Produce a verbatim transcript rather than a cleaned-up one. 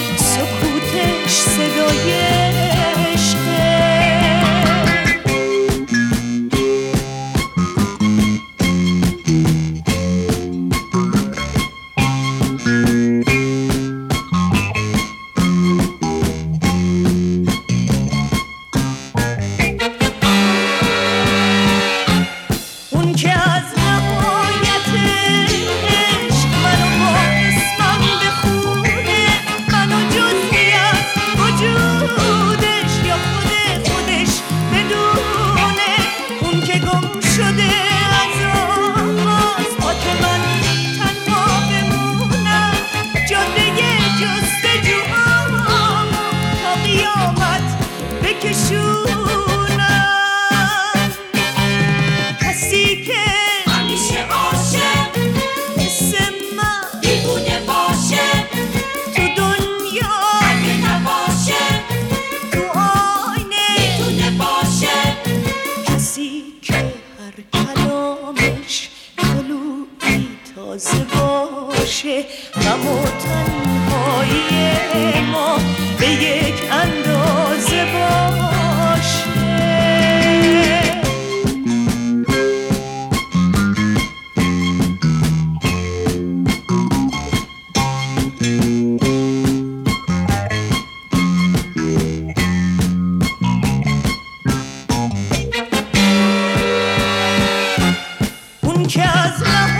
سکوتش صدای عشقه. اون که از نهایت عشق منو با اسمم بخونه، منو جزئی از وجودش یا خود خودش بدونه. اون که گم شده از آغاز با که من تنها بمونم، جاده جستجوامو تا قیامت بکشونم. کسی که همیشه عاشق مثل من دیوونه باشه، تو دنیا اگه نباشه تو آینه میتونه باشه. کسی که هر کلامش طلوعی تازه باشه، غم و تنهایی ما به یک اندازه باشه. اون که از